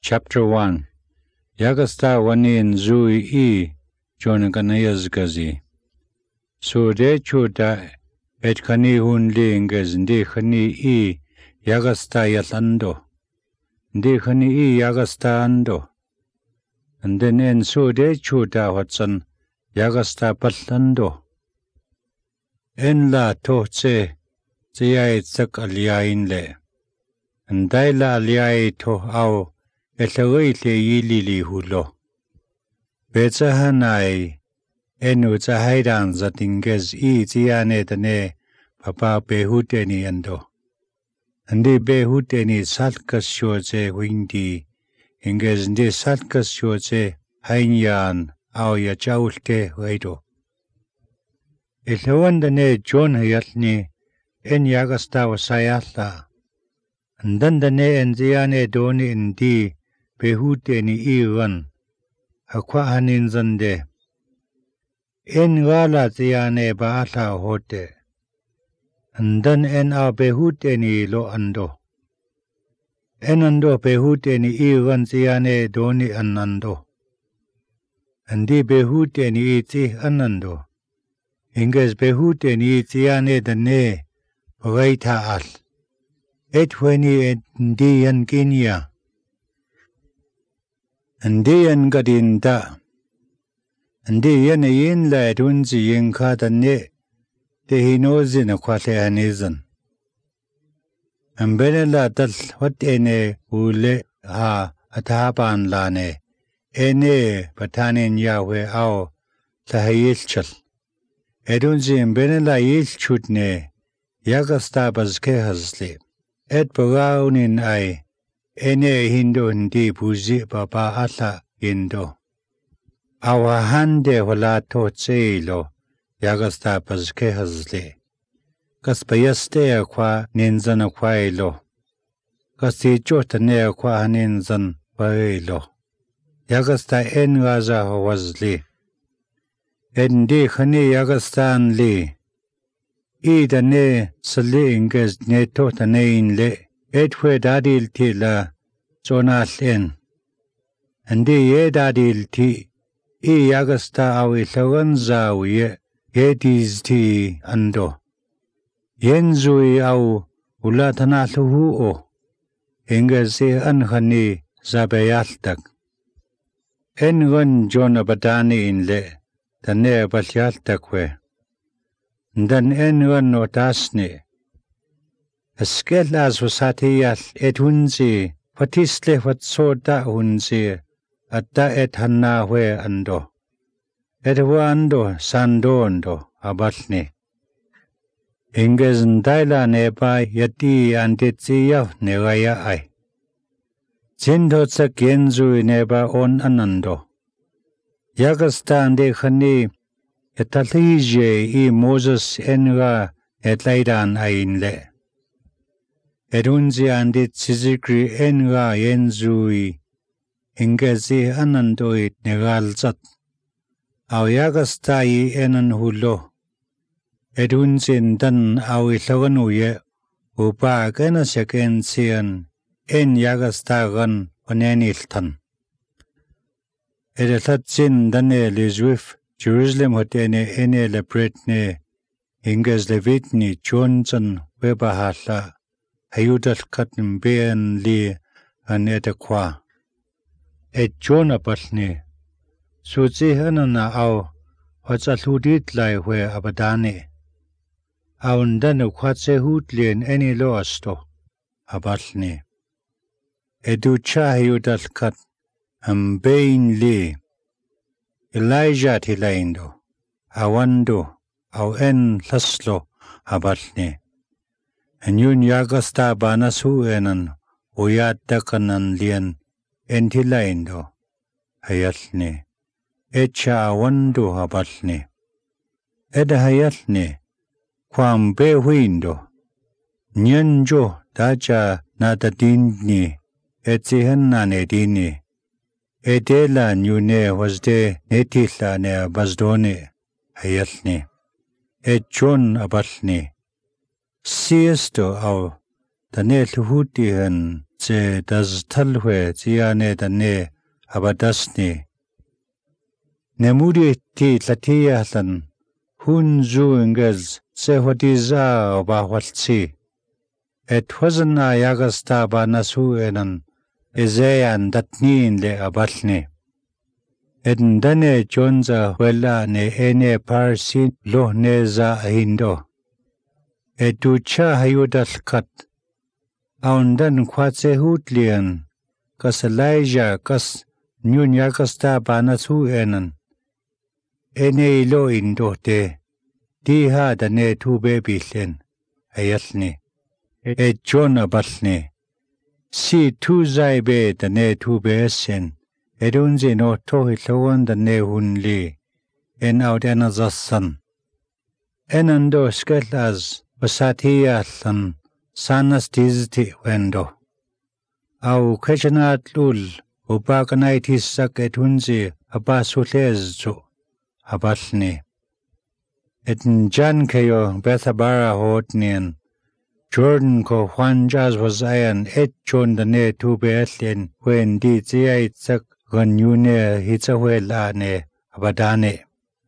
Chapter 1 Yagasta Wanin Zui E Jonaganayazgazi. So de chuda et kani hunlingas ndi khani E Yagasta Yatando. Ndi khani E Yagasta Ando. And then en so de chuda Watson Yagasta Patlando. En la tohce Ziyai Zak Aliain le. And daila Aliai to au. Etawite yilili hulo. Betsahanai enu zahaidan zatinges ziane dane papa behuteni ando. Andi behuteni salkas shoze windi inges ndi salkas shoze hainyan au ya chaulte weido. Etawandane John hayatni en yagasta wasayatla. Andandane en ziane doni indi behuteni iwan akwa hanin zande en wala tiane baata hote andan en a behuteni lo ando en ando behuteni iwan tiane doni anando andi behuteni iti anando inges behuteni tiane dane bagaita al etweni ndiyan kinya Andiyan gadinda. Andiyan yin la dunzi yin kadane de hinozin akwate hanizan. Ambele dal wat ene ule ha ataban lane ene patanin Yahweh au tahayilchal. Edunzi ambele la yilchutne Yagasta bazke hazli. Et bagaunin ay ene hindo ndi buzi baba ata indo. Awa hande wala to tselo Yagasta bazke hazle. Kaspayaste akwa ninzan akwa ilo. Kasi chotane akwa ninzan wailo. Yagasta en gaza hawazli. Endi khani Yagastan li. Idane sali inges neto tane inle. Etwe dadil ti la zonal en. Andi ye dadil ti I Yagasta awi lawanza uye yediz ti ando. Yenzui au ulatana luhu o. Ingasi ankhani zabayaltak. Engon John abadani inle tane balyaltakwe. Dan engon otasne. Askelas wasatiyal et hunzi patisle wat soda hunzi atta et hanna hwe ando. Et wando sando ando abalni. Inges ndaila neba yati antitsiya negaya ay. Zindo sa genzu neba on anando. Yagasta ande khani etalije I Moses enga etlaidan aynle. Edunzi andit sizikri enga yenzui ingezi anandoit negalzat. Au Yagastai enan hulo. Edunzi dan au ilaganuye upa gana sekensian en Yagastagan oneniltan. Edetatsin dane lizwif Jerusalem hotene ene lebretne ingez levitni Johnson webahala. Ayudal katnim bean li an edekwa. Et Jonah balni. Suzi hanana au watzalhudit lai hwe abadane. Au ndanu kwatse hudlien eni loasto abalni. Edu cha ayudal kat am bein li. Elijah tilaindo. Awando au en laslo abalni. Anyun Yagasta banasu enan uyatakanan lian entilaindo hayalni echa awando abalni eda hayalni kwam behuindo nyanjo daja nadadini etsihanna nedini edela nyune wasde netila ne bazdone hayalni echon abalni Siesto au tane luhutihan ze das talhwe ziane dane abadasni. Nemudi ti latiyahlan hun zu ingez se hodiza obahwaltsi. Et hwazana yagasta ba nasu enan ezeyan datnin le abalni. Edn dane jonza wela ne ene parsi lo neza ahindo. Educha hayudal kat. Aundan kwatse hutlian. Kas Elijah kas nyun yagasta ba nasu enan. Ene ilo indote. Diha dane tube bilen. Ayalni. Et John abalni. Si tu zaibe dane tube esen. Edunzi no tohi lawan dane hunli. En out enazassan. Enando skelas wasatiyallan sanas dizti wendo. Au keshanat lul ubakanaitis sak edunzi abasulezu abalni. Etn jan kayo bethabara hotnien. Jordan ko Juan Jaz was ayan et John dane tube eslien when di ziay sak ganyune hitzawelane abadane.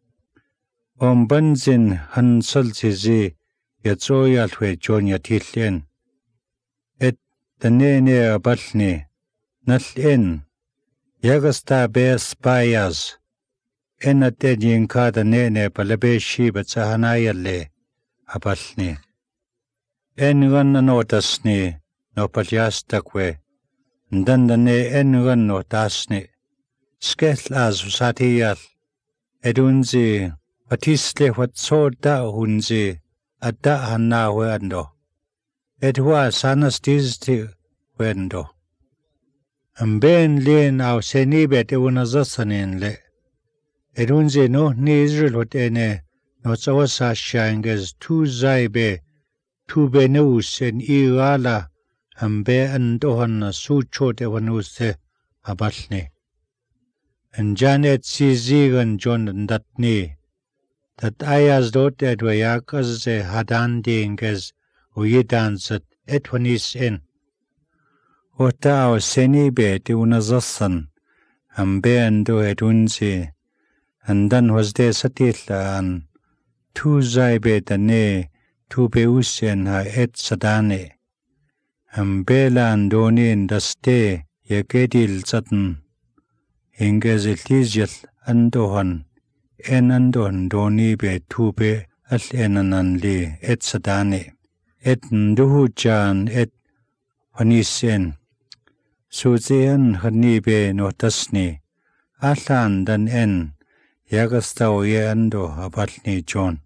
Banzin hansal sizi yatsoyalwe John yatilien. Et dane abalni natlin yagasta beas payas. Enate jinka dane palabeshi batsahanayale abalni. Engan notasni no palyastakwe. Dandane engan notasni. Skethlas satiyal. Edunzi patisle watsoda hunzi adda hanawe ando. Edwa sanas dizti wendo. Amben lien au senibet unazasanin le. Edunzi no ni Israel hotene no tsawasashangez tu zaibe. Tube neus en irala ambe andohan suchote wanuse abalni. En janet sizigan John datni. Dat ayas dot edwayakas ze hadan dinges uyidansat etwanis en. Ota o senibe te unazassan ambe ando edunzi. Andan was de satilla an tu zaibe dane tube usien ha et sadane. Ambela andonin daste yagedil zaten. Ingeziltizial andohan. En andohan doni be tube al enanan li et sadane. Et nduhujan et panisien. Suzian hanibe notasni. Alan dan en yagastao ye ando abalni John.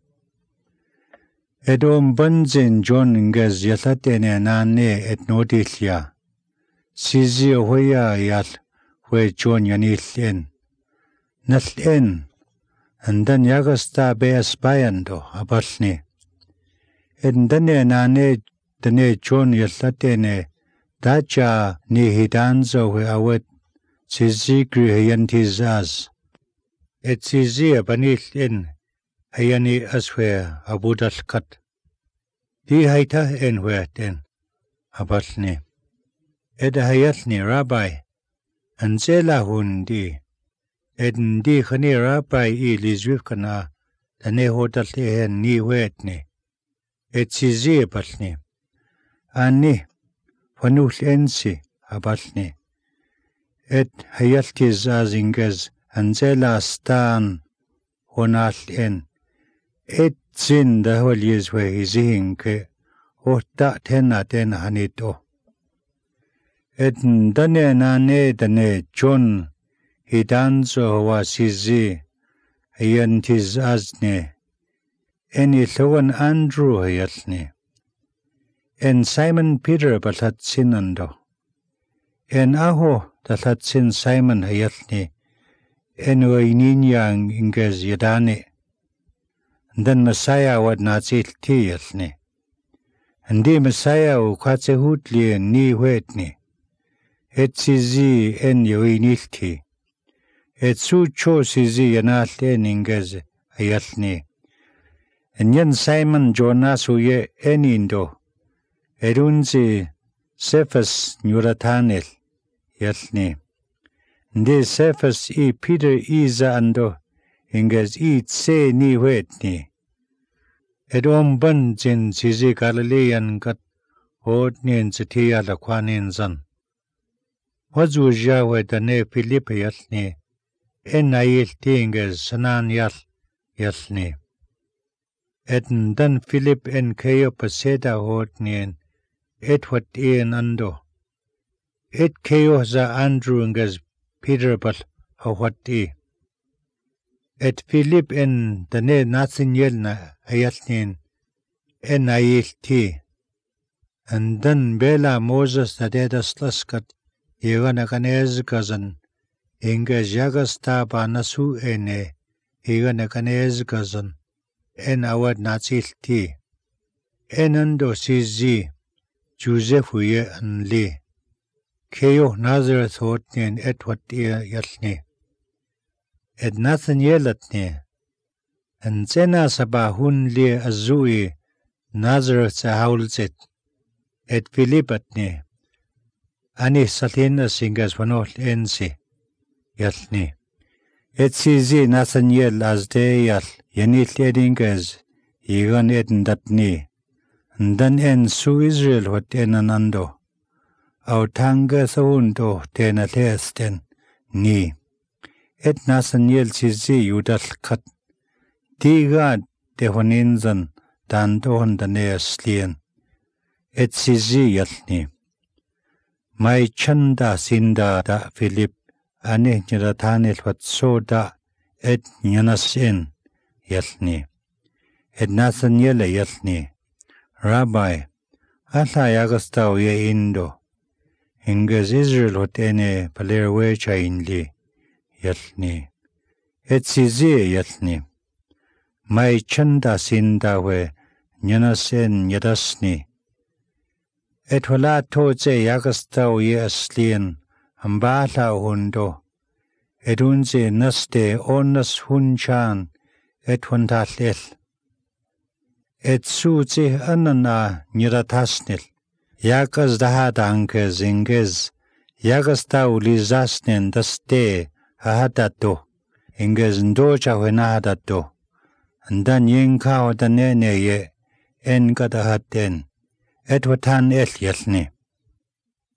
Edom banzin John ingez yalatene nane et nodilya. Sizi hoya yal we John yanilien. Nalien. Andan yagasta beas bayando abalni. Endane nane dane John yalatene dacha ni hidanzo we awet sizi gri yantizaz. Et sizi abanilien. Ayani aswe abudal kat. Di haita en hueten. Abalni. Eda hayatni rabbi. Anzela hundi. Eden di khani rabbi ilizwif kana. Dane hodal ehen ni huetni. Et sizi abalni. Ani. Fanul ensi abalni. Et hayalti zazingez. Anzela stan. Honal en. Et zin da holyezwe hizinke otta tena hanito. Et dane nane dane John hidanzo wa sizi ayantiz azne. Eni lawan Andrew hayalni. En Simon Peter balatsinando. En aho dalatsin Simon hayalni. En waininyang ingez yadane. Dan Messiah wad nazil tiyalni. Andi Messiah u kwatse hutli ni huetni. Et sizi en yoinilti. Et su cho sizi yanalten ingez ayalni. En yan Simon Jonas uye enindo. Erunzi Cephas Nurathanil Yalni. Ndi Cephas Peter Iza ando inges tse ni wetni. Ban jin Sizi Galilean kat Odnin Zitia la Kwanin zan. Wazu Jawe dane Philip Yalni. Nail tinges Sanan Yalni. Dan Philip Keo Paseda Odnin. Wat ando. Keo za Andrew nges Peter bal what Philip dane Nathaniel na ayalnin nail and then Bela Moses na dedas laskat Iwana kanez gazan inges Yagasta ba nasu Iwana kanez gazan awad Nathil ando Sizi Joseph uye li. Keo Nazareth hotnin wat yalni. Nathaniel atni. Zena sabahun li azui Nazareth sa haulzit. Philip atni. Ani salina singas vanol ensi. Yalni. Sizi Nathaniel azde yal. Yanil edingas. Igan datni. Dan su Israel wat anando. Tanga saundo tena lesten ni. Nathaniel Sizi Yudal kat. Tiga dehoninzan dan dohon dane aslien. Sizi yalni. Mai chanda sinda da Philip ane Nurathanil wat soda nyanas yalni. Nathaniel yalni. Rabbi, Atha Yagasta ye indo. Inges Israel hotene palerwe chainli. Yalni. Sizi yalni. Mai chanda sinda we nyanasen yadasni. Wala toze Yagasta ye aslien. Ambala hundo. Unze naste onas hunchan. Huntalil. Suzi anana Niratasnil. Yagas dahadanke zinges. Yagas lizasnin daste ahadato. Inges ndocha wenahadato. Dan yinka wadanene ye. Gadahaten. Watan yalni.